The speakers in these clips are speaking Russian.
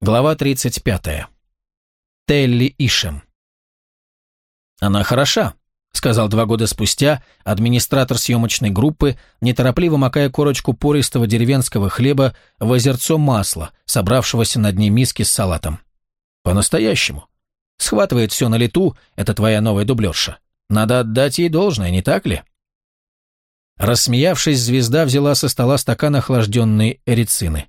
Глава 35. Телли Ишем. «Она хороша», — сказал 2 года спустя администратор съемочной группы, неторопливо макая корочку пористого деревенского хлеба в озерцо масла, собравшегося на дне миски с салатом. «По-настоящему. Схватывает все на лету, это твоя новая дублерша. Надо отдать ей должное, не так ли?» Рассмеявшись, звезда взяла со стола стакан охлажденной эрицины.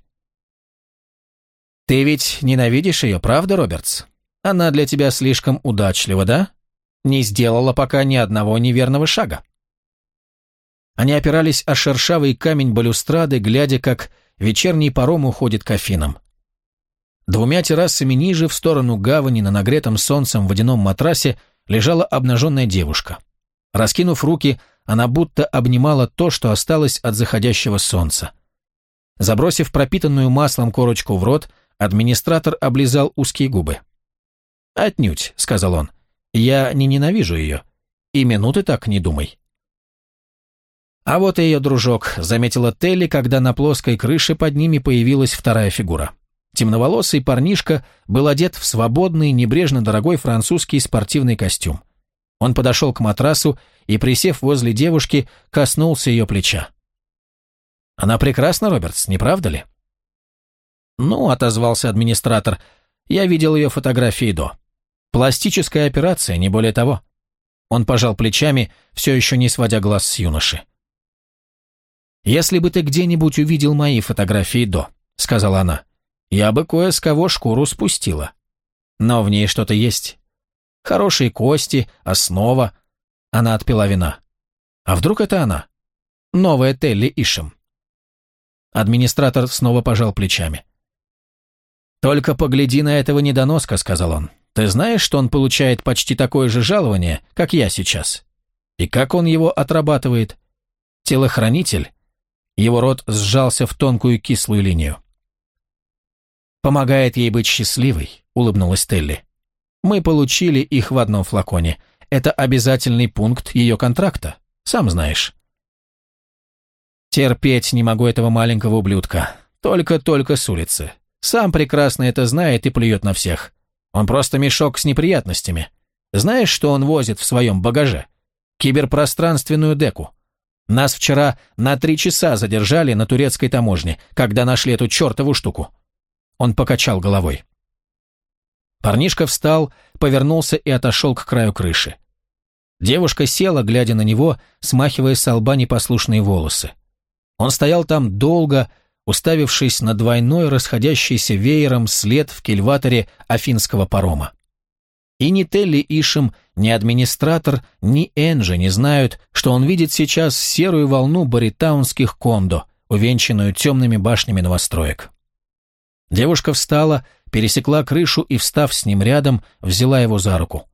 «Ты ведь ненавидишь ее, правда, Робертс? Она для тебя слишком удачлива, да? Не сделала пока ни одного неверного шага». Они опирались о шершавый камень балюстрады, глядя, как вечерний паром уходит к Афинам. 2 террасами ниже, в сторону гавани, на нагретом солнцем водяном матрасе, лежала обнаженная девушка. Раскинув руки, она будто обнимала то, что осталось от заходящего солнца. Забросив пропитанную маслом корочку в рот, администратор облизал узкие губы. «Отнюдь», — сказал он, — «я не ненавижу ее. И минуты так не думай». «А вот и ее дружок», — заметила Телли, когда на плоской крыше под ними появилась вторая фигура. Темноволосый парнишка был одет в свободный, небрежно дорогой французский спортивный костюм. Он подошел к матрасу и, присев возле девушки, коснулся ее плеча. «Она прекрасна, Робертс, не правда ли?» «Ну», — отозвался администратор, — «я видел ее фотографии до. Пластическая операция, не более того». Он пожал плечами, все еще не сводя глаз с юноши. «Если бы ты где-нибудь увидел мои фотографии до», — сказала она, — «я бы кое с кого шкуру спустила. Но в ней что-то есть. Хорошие кости, основа». Она отпила вина. «А вдруг это она? Новая Телли Ишем?» Администратор снова пожал плечами. «Только погляди на этого недоноска», — сказал он. «Ты знаешь, что он получает почти такое же жалование, как я сейчас? И как он его отрабатывает? Телохранитель?» Его рот сжался в тонкую кислую линию. «Помогает ей быть счастливой», — улыбнулась Телли. «Мы получили их в одном флаконе. Это обязательный пункт ее контракта, сам знаешь». «Терпеть не могу этого маленького ублюдка. Только-только с улицы. Сам прекрасно это знает и плюет на всех. Он просто мешок с неприятностями. Знаешь, что он возит в своем багаже? Киберпространственную деку. Нас вчера на 3 часа задержали на турецкой таможне, когда нашли эту чертову штуку». Он покачал головой. Парнишка встал, повернулся и отошел к краю крыши. Девушка села, глядя на него, смахивая с лба непослушные волосы. Он стоял там долго, уставившись на двойной расходящийся веером след в кильваторе афинского парома. И ни Телли Ишем, ни администратор, ни Энджи не знают, что он видит сейчас серую волну баритаунских кондо, увенчанную темными башнями новостроек. Девушка встала, пересекла крышу и, встав с ним рядом, взяла его за руку.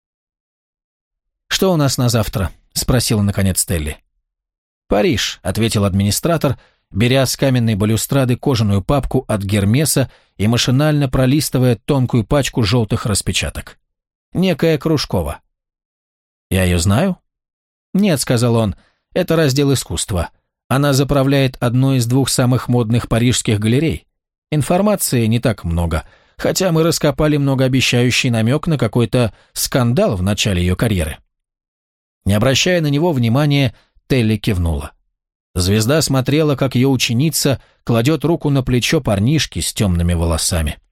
«Что у нас на завтра?» — спросила наконец Телли. «Париж», — ответил администратор, беря с каменной балюстрады кожаную папку от Гермеса и машинально пролистывая тонкую пачку желтых распечаток. «Некая Кружкова». «Я ее знаю?» «Нет», — сказал он, — «это раздел искусства. Она заправляет одной из 2 самых модных парижских галерей. Информации не так много, хотя мы раскопали многообещающий намек на какой-то скандал в начале ее карьеры». Не обращая на него внимания, Телли кивнула. Звезда смотрела, как ее ученица кладет руку на плечо парнишки с темными волосами.